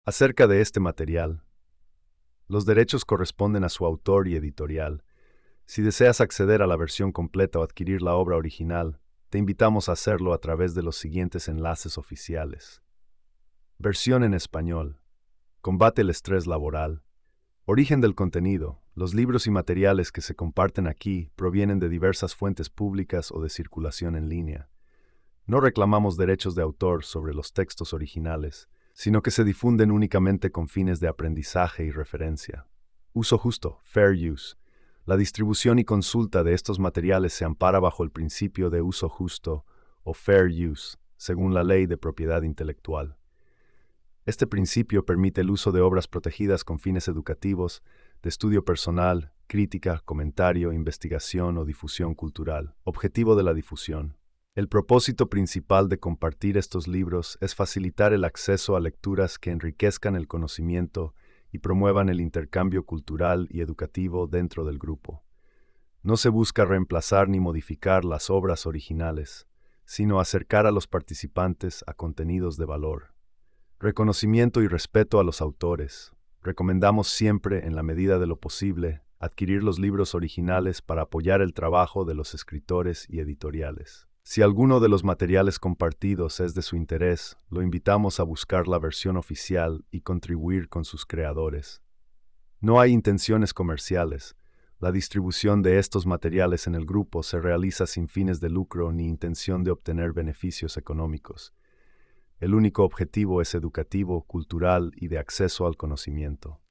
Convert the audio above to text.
Acerca de este material, los derechos corresponden a su autor y editorial. Si deseas acceder a la versión completa o adquirir la obra original, te invitamos a hacerlo a través de los siguientes enlaces oficiales. Versión en español. Combate el estrés laboral. Origen del contenido. Los libros y materiales que se comparten aquí provienen de diversas fuentes públicas o de circulación en línea. No reclamamos derechos de autor sobre los textos originales, sino que se difunden únicamente con fines de aprendizaje y referencia. Uso justo, fair use. La distribución y consulta de estos materiales se ampara bajo el principio de uso justo o fair use, según la Ley de Propiedad Intelectual. Este principio permite el uso de obras protegidas con fines educativos, de estudio personal, crítica, comentario, investigación o difusión cultural. Objetivo de la difusión. El propósito principal de compartir estos libros es facilitar el acceso a lecturas que enriquezcan el conocimiento y promuevan el intercambio cultural y educativo dentro del grupo. No se busca reemplazar ni modificar las obras originales, sino acercar a los participantes a contenidos de valor. Reconocimiento y respeto a los autores. Recomendamos siempre, en la medida de lo posible, adquirir los libros originales para apoyar el trabajo de los escritores y editoriales. Si alguno de los materiales compartidos es de su interés, lo invitamos a buscar la versión oficial y contribuir con sus creadores. No hay intenciones comerciales. La distribución de estos materiales en el grupo se realiza sin fines de lucro ni intención de obtener beneficios económicos. El único objetivo es educativo, cultural y de acceso al conocimiento.